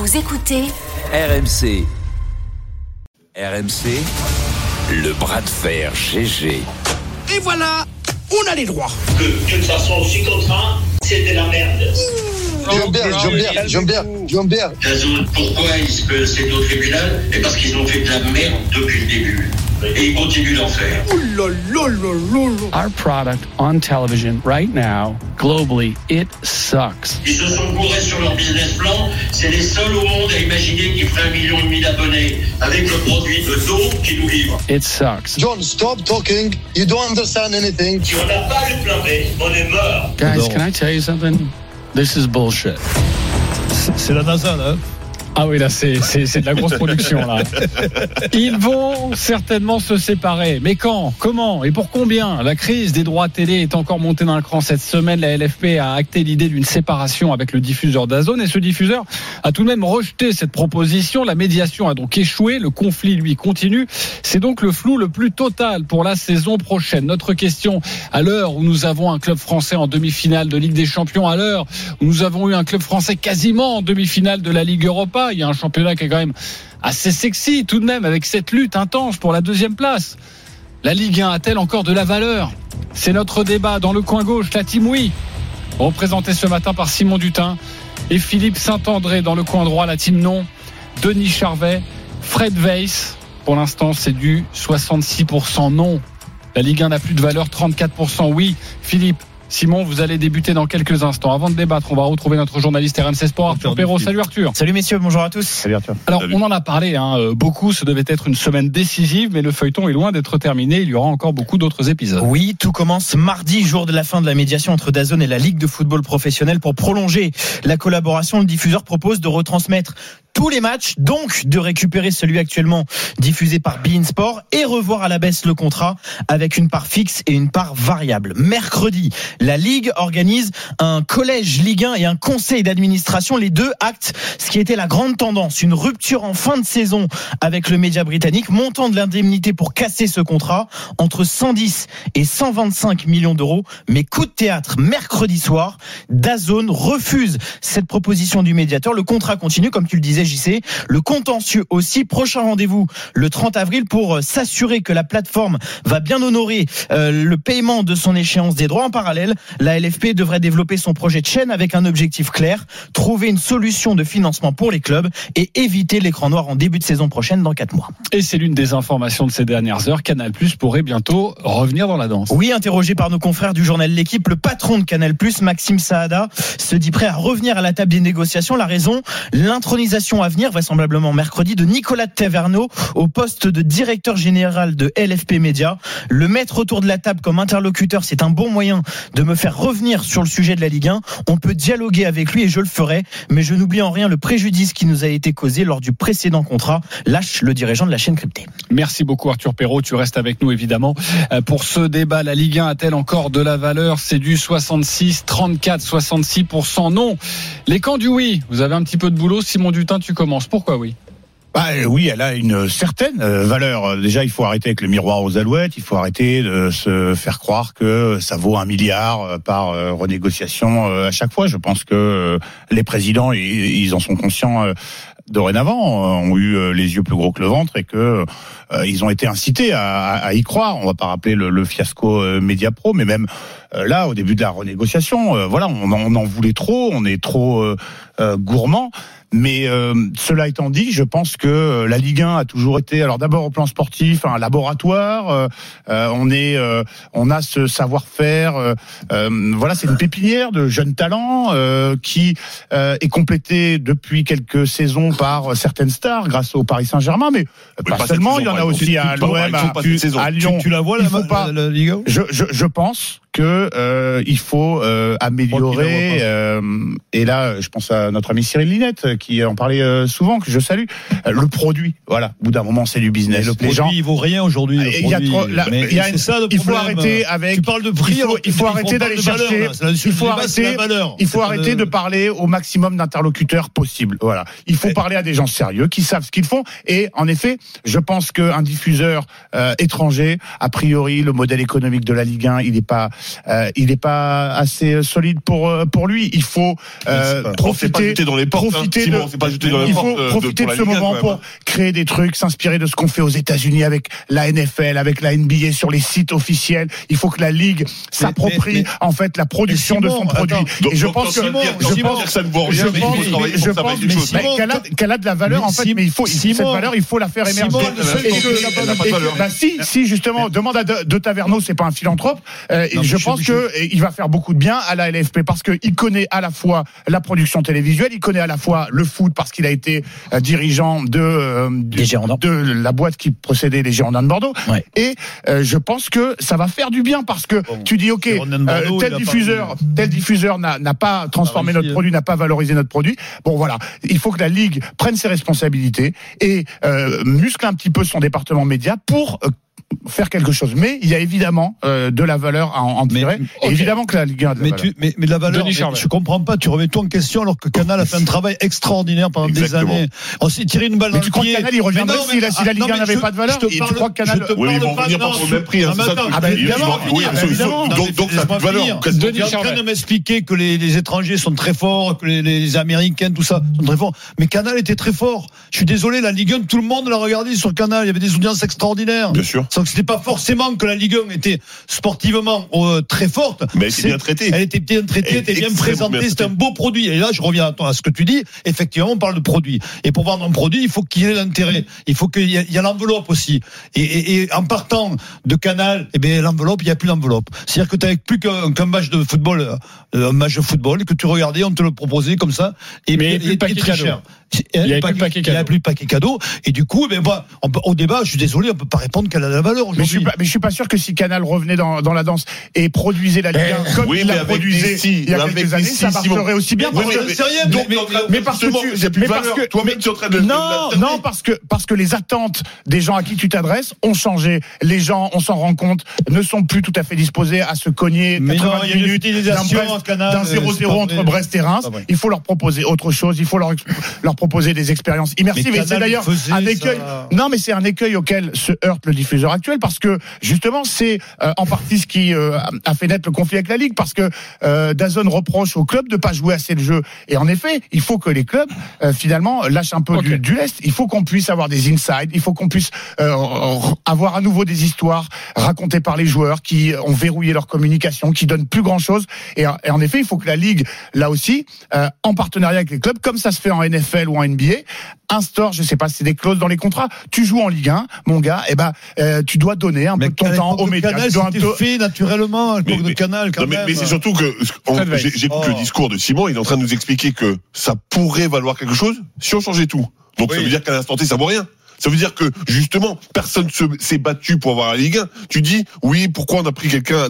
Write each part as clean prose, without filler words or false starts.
Vous écoutez RMC. RMC, le bras de fer GG. Et voilà, on a les droits. Que ça soit aussi contraint, c'est de la merde. J'aime bien. DAZN, pourquoi il se peut c'est au tribunal? Et parce qu'ils ont fait de la merde depuis le début. Et ils continuent d'en faire. Our product on television right now, globally, it sucks. Ils se sont bourrés sur leur business plan. C'est les seuls au monde à imaginer qu'ils feraient 1,5 million d'abonnés avec le produit de dos qui nous livre. It sucks. John, stop talking. You don't understand anything. Si on n'a pas le plein B, on est mort. Guys, can I tell you something? This is bullshit. C'est la NASA, là. Ah oui, là, c'est de la grosse production, là. Ils vont certainement se séparer. Mais quand? Comment? Et pour combien? La crise des droits télé est encore montée d'un cran. Cette semaine, la LFP a acté l'idée d'une séparation avec le diffuseur DAZN. Et ce diffuseur a tout de même rejeté cette proposition. La médiation a donc échoué. Le conflit, lui, continue. C'est donc le flou le plus total pour la saison prochaine. Notre question, à l'heure où nous avons un club français en demi-finale de Ligue des Champions, à l'heure où nous avons eu un club français quasiment en demi-finale de la Ligue Europa, il y a un championnat qui est quand même assez sexy tout de même, avec cette lutte intense pour la deuxième place. La Ligue 1 a-t-elle encore de la valeur? C'est notre débat dans le coin gauche. La team oui, représentée ce matin par Simon Dutin et Philippe Saint-André. Dans le coin droit, la team non, Denis Charvet, Fred Weiss. Pour l'instant, c'est du 66% non. La Ligue 1 n'a plus de valeur, 34% oui. Philippe, Simon, vous allez débuter dans quelques instants. Avant de débattre, on va retrouver notre journaliste RMC Sport, Arthur Perrault. Salut Arthur. Salut messieurs, bonjour à tous. Salut Arthur. Alors, Salut. On en a parlé beaucoup, ce devait être une semaine décisive, mais le feuilleton est loin d'être terminé. Il y aura encore beaucoup d'autres épisodes. Oui, tout commence mardi, jour de la fin de la médiation entre DAZN et la Ligue de football professionnel. Pour prolonger la collaboration, le diffuseur propose de retransmettre tous les matchs, donc de récupérer celui actuellement diffusé par beIN Sport et revoir à la baisse le contrat avec une part fixe et une part variable. Mercredi, la Ligue organise un collège Ligue 1 et un conseil d'administration. Les deux actent ce qui était la grande tendance, une rupture en fin de saison avec le média britannique. Montant de l'indemnité pour casser ce contrat entre 110 et 125 millions d'euros. Mais coup de théâtre, mercredi soir, DAZN refuse cette proposition du médiateur. Le contrat continue, comme tu le disais JC, le contentieux aussi. Prochain rendez-vous le 30 avril pour s'assurer que la plateforme va bien honorer le paiement de son échéance des droits. En parallèle, la LFP devrait développer son projet de chaîne avec un objectif clair, trouver une solution de financement pour les clubs et éviter l'écran noir en début de saison prochaine dans 4 mois. Et c'est l'une des informations de ces dernières heures. Canal+ pourrait bientôt revenir dans la danse. Oui, interrogé par nos confrères du journal L'Équipe, le patron de Canal+, Maxime Saada, se dit prêt à revenir à la table des négociations. La raison, l'intronisation à venir, vraisemblablement mercredi, de Nicolas Taverneau au poste de directeur général de LFP Média. Le mettre autour de la table comme interlocuteur, c'est un bon moyen de me faire revenir sur le sujet de la Ligue 1. On peut dialoguer avec lui et je le ferai, mais je n'oublie en rien le préjudice qui nous a été causé lors du précédent contrat, lâche le dirigeant de la chaîne cryptée. Merci beaucoup Arthur Perrault, tu restes avec nous évidemment pour ce débat. La Ligue 1 a-t-elle encore de la valeur? C'est du 66% non. Les camps du oui, vous avez un petit peu de boulot. Simon Dutin, tu commences. Pourquoi oui? Oui, elle a une certaine valeur. Déjà, il faut arrêter avec le miroir aux alouettes. Il faut arrêter de se faire croire que ça vaut 1 milliard par renégociation à chaque fois. Je pense que les présidents, ils en sont conscients dorénavant, ont eu les yeux plus gros que le ventre et que ils ont été incités à y croire. On va pas rappeler le fiasco Mediapro, mais même là, au début de la renégociation, on en voulait trop, on est trop gourmand. Mais cela étant dit, je pense que la Ligue 1 a toujours été, alors d'abord au plan sportif, un laboratoire. On a ce savoir-faire. C'est une pépinière de jeunes talents qui est complétée depuis quelques saisons par certaines stars, grâce au Paris Saint-Germain, mais pas seulement. Il y en a aussi à l'OM, à Lyon. Tu la vois la Ligue 1? Je pense que il faut améliorer. Et là, je pense à notre ami Cyril Linette qui en parlait souvent, que je salue. Le produit, voilà. Au bout d'un moment, c'est du business. Le produit, il vaut rien aujourd'hui. Il faut arrêter avec. Tu parles de prix. Il faut arrêter d'aller chercher. Il faut arrêter de parler au maximum d'interlocuteurs possible. Voilà. Il faut parler à des gens sérieux qui savent ce qu'ils font. Et en effet, je pense qu'un diffuseur étranger, a priori, le modèle économique de la Ligue 1, il n'est pas il n'est pas assez solide pour lui. Il faut profiter dans les portes. Il faut profiter de ce moment pour créer des trucs, s'inspirer de ce qu'on fait aux États-Unis avec la NFL, avec la NBA sur les sites officiels. Il faut que la ligue s'approprie en fait la production de son produit. Et je pense que qu'elle a de la valeur en fait, mais cette valeur il faut la faire émerger. Si justement demande à De Taverneau, c'est pas un philanthrope, et je pense que il va faire beaucoup de bien à la LFP parce que il connaît à la fois la production télévisuelle, il connaît à la fois le foot parce qu'il a été dirigeant de la boîte qui possédait les Girondins de Bordeaux. Ouais. Et je pense que ça va faire du bien parce que tu dis ok, tel diffuseur n'a pas transformé notre produit, n'a pas valorisé notre produit. Bon voilà, il faut que la Ligue prenne ses responsabilités et muscle un petit peu son département média pour faire quelque chose. Mais il y a évidemment de la valeur à en tirer. Et évidemment que la Ligue 1 a de la valeur. Mais la valeur, je comprends pas. Tu remets tout en question alors que Canal a fait un travail extraordinaire pendant des années. On s'est tiré une balle dans le pied. Mais tu crois que Canal, il reviendrait si la Ligue 1 n'avait pas de valeur? Et tu crois que Canal... Oui, ils vont revenir pour le même prix. Évidemment. Donc ça a de valeur. Tu es en train de m'expliquer que les étrangers sont très forts, que les Américains, tout ça, sont très forts. Mais Canal était très fort. Je suis désolé, la Ligue 1, tout le monde l'a regardé sur Canal. Il y avait des audiences extraordinaires. Bien sûr. Donc c'était pas forcément que la Ligue 1 était sportivement très forte. Mais elle était bien traitée. Elle était bien traitée, elle était bien présentée, c'était un beau produit. Et là, je reviens à ce que tu dis. Effectivement, on parle de produit. Et pour vendre un produit, il faut qu'il y ait l'intérêt. Il faut qu'il y ait l'enveloppe aussi. Et en partant de Canal, eh bien, l'enveloppe, il n'y a plus d'enveloppe. C'est-à-dire que tu n'avais plus qu'un match de football, et que tu regardais, on te le proposait comme ça. Mais il n'y a plus de paquet cadeau. Il n'y a plus de paquet cadeau. Et du coup, au débat, je suis désolé, on ne peut pas répondre qu'elle a de la valeur aujourd'hui. Mais je suis pas sûr que si Canal revenait dans la danse et produisait la Ligue 1 comme il l'a produisé il y a quelques années, ça marcherait aussi bien. Mais parce que toi-même tu es en train de non parce que les attentes des gens à qui tu t'adresses ont changé. Les gens, on s'en rend compte, ne sont plus tout à fait disposés à se cogner 90 minutes d'un 0-0 entre Brest et Reims. Il faut leur proposer autre chose. Il faut leur proposer des expériences immersives. Et c'est d'ailleurs un écueil. Non, mais c'est un écueil auquel se heurte le diffuseur actuel parce que justement c'est en partie ce qui a fait naître le conflit avec la Ligue parce que DAZN reproche aux clubs de pas jouer assez le jeu. Et en effet, il faut que les clubs finalement lâchent un peu du lest. Il faut qu'on puisse avoir des insides. Il faut qu'on puisse avoir à nouveau des histoires racontées par les joueurs qui ont verrouillé leur communication, qui donnent plus grand chose. Et en effet, il faut que la Ligue, là aussi, en partenariat avec les clubs, comme ça se fait en NFL ou en NBA, instaure, je sais pas si c'est des clauses dans les contrats. Tu joues en Ligue 1, mon gars, tu dois donner un peu de ton temps aux médias. Canal, c'était fait naturellement, à l'époque de Canal, quand même. Mais c'est surtout que j'écoute le discours de Simon, il est en train de nous expliquer que ça pourrait valoir quelque chose si on changeait tout. Donc ça veut dire qu'à l'instant T, ça vaut rien. Ça veut dire que, justement, personne s'est battu pour avoir la Ligue 1. Tu dis, oui, pourquoi on a pris quelqu'un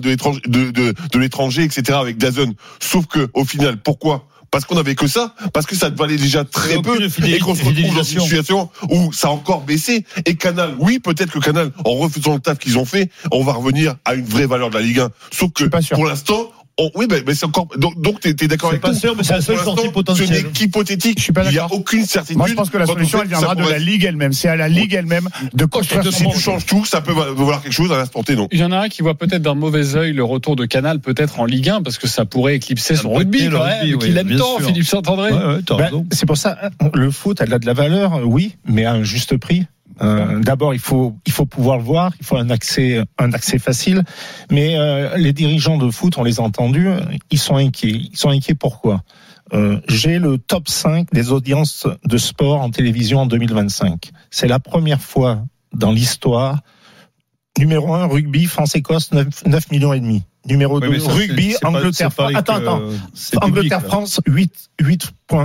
de l'étranger, etc., avec DAZN. Sauf que, au final, pourquoi? Parce qu'on avait que ça, parce que ça valait déjà très peu, et qu'on se retrouve dans une situation où ça a encore baissé. Et Canal, oui, peut-être que Canal, en refaisant le taf qu'ils ont fait, on va revenir à une vraie valeur de la Ligue 1. Sauf que, pour l'instant, oui, mais c'est encore. Donc, t'es d'accord avec moi? C'est pas sûr, mais c'est la seule sortie potentielle. Ce n'est qu'hypothétique. Je suis pas d'accord. Il n'y a aucune certitude. Moi, je pense que la solution, elle viendra de la Ligue elle-même. C'est à la Ligue elle-même de construire. Si tu changes tout, ça peut valoir quelque chose à l'instant T, non? Il y en a un qui voit peut-être d'un mauvais œil le retour de Canal, peut-être en Ligue 1, parce que ça pourrait éclipser son rugby, quand même, qu'il aime tant, Philippe Saint-André. C'est pour ça, le foot, elle a de la valeur, oui, mais à un juste prix. D'abord, il faut pouvoir le voir, il faut un accès facile. Mais les dirigeants de foot, on les a entendus, ils sont inquiets. Ils sont inquiets pourquoi? J'ai le top 5 des audiences de sport en télévision en 2025. C'est la première fois dans l'histoire. Numéro 1, rugby, France-Écosse, 9 millions et demi. Numéro 2, rugby, Angleterre-France. Angleterre-France, 8.1.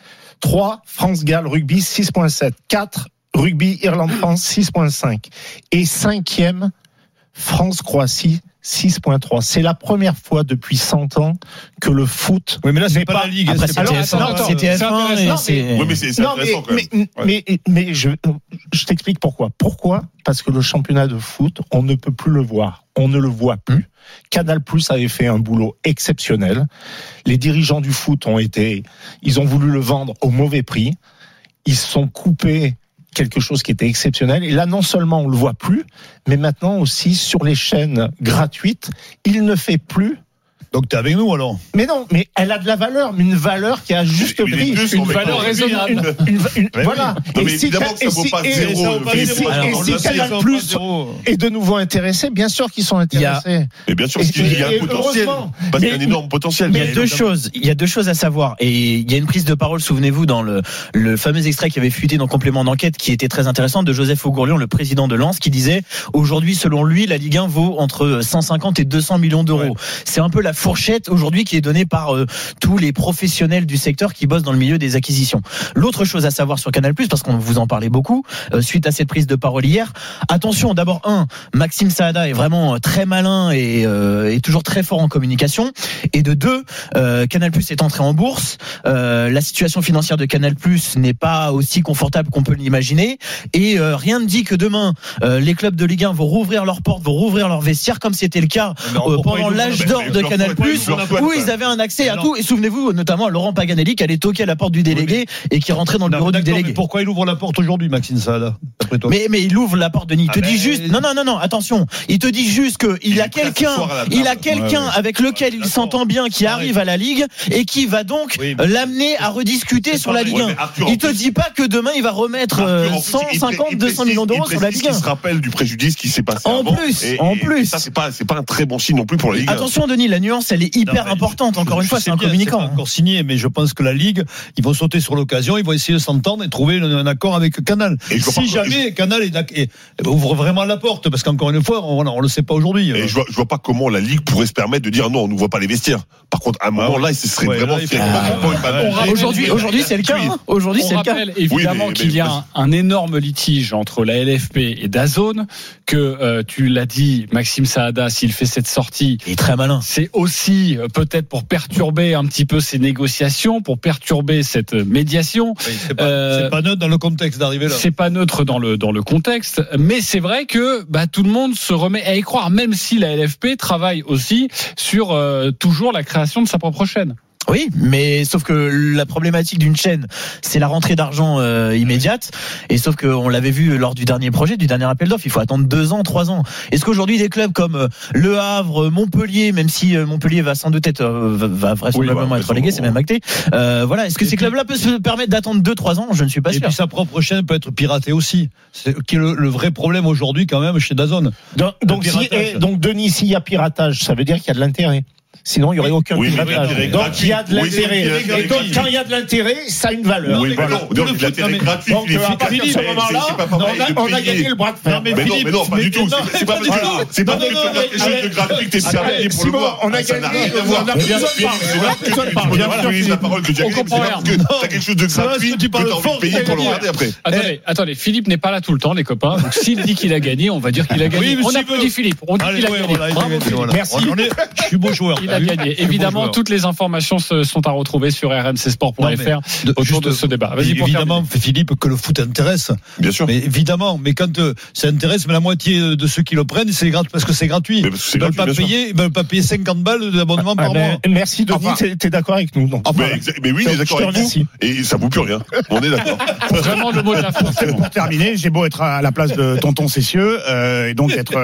3, France-Galles, rugby, 6.7. 4, rugby, Irlande-France, 6.5. Et 5e, France-Croatie, 6.3. C'est la première fois depuis 100 ans que le foot. Oui, mais là, c'est pas la Ligue. Après, c'était TF1. Oui, mais c'est intéressant quand même. Mais je t'explique pourquoi. Pourquoi? Parce que le championnat de foot, on ne peut plus le voir. On ne le voit plus. Canal+ avait fait un boulot exceptionnel. Les dirigeants du foot ils ont voulu le vendre au mauvais prix. Ils se sont coupés. quelque chose qui était exceptionnel. Et là, non seulement on le voit plus, mais maintenant aussi sur les chaînes gratuites, il ne fait plus. Donc t'es avec nous alors? Mais non, mais elle a de la valeur, mais une valeur qui a juste prix, une valeur raisonnable. Voilà. Non, mais évidemment que ça vaut pas zéro. Et si Canal Plus est de nouveau intéressé, bien sûr qu'ils sont intéressés. Et bien sûr, parce qu'il y a un potentiel. Parce qu'il y a un énorme potentiel. Il y a deux choses à savoir. Et il y a une prise de parole, souvenez-vous, dans le fameux extrait qui avait fuité dans Complément d'enquête, qui était très intéressant, de Joseph Augourlian, le président de Lens, qui disait, aujourd'hui, selon lui, la Ligue 1 vaut entre 150 et 200 millions d'euros. Ouais. C'est un peu la fourchette aujourd'hui qui est donnée par tous les professionnels du secteur qui bossent dans le milieu des acquisitions. L'autre chose à savoir sur Canal+, parce qu'on vous en parlait beaucoup, suite à cette prise de parole hier, attention, d'abord, Maxime Saada est vraiment très malin et toujours très fort en communication. Et de deux, Canal+ est entré en bourse. La situation financière de Canal+ n'est pas aussi confortable qu'on peut l'imaginer. Et rien ne dit que demain, les clubs de Ligue 1 vont rouvrir leurs portes, vont rouvrir leurs vestiaires, comme c'était le cas pendant l'âge d'or de Canal+, où ils avaient un accès à tout. Et souvenez-vous notamment à Laurent Paganelli qui allait toquer à la porte du délégué et qui rentrait dans le bureau du délégué. Mais pourquoi il ouvre la porte aujourd'hui, Maxime Saada, d'après toi? Mais il ouvre la porte, Denis. Il te dit juste, non, attention. Il te dit juste qu'il a quelqu'un avec lequel il s'entend bien qui arrive à la Ligue et qui va donc l'amener à rediscuter sur la Ligue 1. Il te dit pas que demain il va remettre 150, 200 millions d'euros sur la Ligue 1. Il se rappelle du préjudice qui s'est passé en plus. Et ça, c'est pas un très bon signe non plus pour la Ligue 1. Attention, Denis, la nuance, elle est hyper importante. Encore une fois, c'est un communicant. C'est pas encore signé, mais je pense que la Ligue, ils vont sauter sur l'occasion, ils vont essayer de s'entendre et trouver un accord avec Canal. Si jamais Canal ouvre vraiment la porte, parce qu'encore une fois, on le sait pas aujourd'hui. Et je vois pas comment la Ligue pourrait se permettre de dire non, on n'ouvre pas les vestiaires. Par contre, à un moment là, ce serait vraiment. Aujourd'hui, c'est le cas. Aujourd'hui, c'est le cas. Évidemment qu'il y a un énorme litige entre la LFP et DAZN, que tu l'as dit, Maxime Saada, s'il fait cette sortie, il est très malin. C'est aussi peut-être pour perturber un petit peu ces négociations, pour perturber cette médiation. Oui, c'est pas neutre dans le contexte d'arriver là. C'est pas neutre dans le contexte, mais c'est vrai que tout le monde se remet à y croire, même si la LFP travaille aussi sur toujours la création de sa propre chaîne. Oui, mais sauf que la problématique d'une chaîne, c'est la rentrée d'argent immédiate. Et sauf qu'on l'avait vu lors du dernier projet, du dernier appel d'offres, il faut attendre 2 ans, 3 ans. Est-ce qu'aujourd'hui des clubs comme Le Havre, Montpellier, même si Montpellier va sans doute va vraisemblablement être relégué, c'est même acté. Est-ce que ces clubs-là peuvent se permettre d'attendre 2-3 ans? Je ne suis pas sûr. Et puis sa propre chaîne peut être piratée aussi. C'est qui est le vrai problème aujourd'hui quand même chez DAZN. Donc Denis, s'il y a piratage, ça veut dire qu'il y a de l'intérêt. Sinon, il n'y aurait aucun piratage. Donc, il y a de l'intérêt. Et donc, quand il y a de l'intérêt, ça a une valeur. Oui, voilà. Donc, l'intérêt gratuit. Donc, à partir de ce moment-là, on a gagné le bras de fer. Mais non, pas du tout. C'est pas quelque chose de gratuit que t'es servi pour le voir. On a gagné. On a besoin de parler. La parole que tu as gagnée, c'est parce que t'as quelque chose de gratuit que t'as envie de payer pour le regarder après. Attendez, Philippe n'est pas là tout le temps, les copains. Donc, s'il dit qu'il a gagné, on va dire qu'il a gagné. On applaudit Philippe. On dit qu'il a gagné. Bravo, Philippe. Merci. Je suis beau joueur. Il a gagné. Évidemment, toutes les informations sont à retrouver sur rmcsport.fr autour de ce débat. Vas-y, évidemment, Philippe, que le foot intéresse. Bien sûr. Mais évidemment, mais quand ça intéresse, mais la moitié de ceux qui le prennent, c'est parce que c'est gratuit. Ils ne veulent pas payer 50 balles d'abonnement par mois. Merci, Denis. T'es d'accord avec nous? Mais oui, il est d'accord avec vous. Et ça vaut plus rien. On est d'accord. Vraiment le mot de la fin. Pour terminer, j'ai beau être à la place de tonton Cessieux et donc être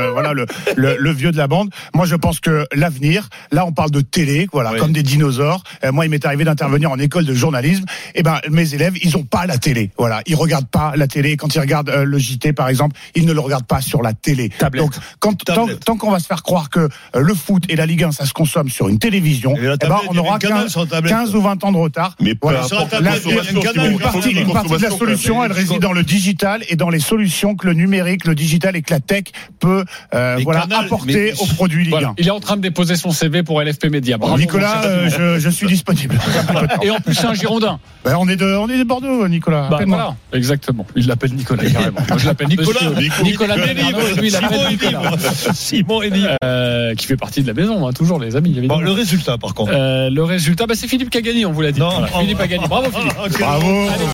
le vieux de la bande. Moi, je pense que l'avenir, là, on parle de télé, comme des dinosaures. Moi, il m'est arrivé d'intervenir en école de journalisme. Et mes élèves, ils ont pas la télé. Voilà, ils regardent pas la télé. Quand ils regardent le JT, par exemple, ils ne le regardent pas sur la télé. Tablette. Donc, tant qu'on va se faire croire que le foot et la Ligue 1, ça se consomme sur une télévision, on aura 15 ou 20 ans de retard. Mais voilà. Une partie de la solution, elle réside dans le digital et dans les solutions que le numérique, le digital et que la tech peut apporter aux produits Ligue 1. Il est en train de déposer son CV pour LFP Média. Bravo, Nicolas, je suis disponible. Et en plus, c'est un Girondin. On est de Bordeaux, Nicolas. Voilà, exactement. Il l'appelle Nicolas, carrément. Moi, je l'appelle Nicolas Ménard. Lui, il l'appelle Nicolas. Simon et Libre. Qui fait partie de la maison, toujours, les amis. Bon, le résultat, par contre. Le résultat, c'est Philippe qui a gagné, on vous l'a dit. Philippe a gagné. Bravo, Philippe. Bravo.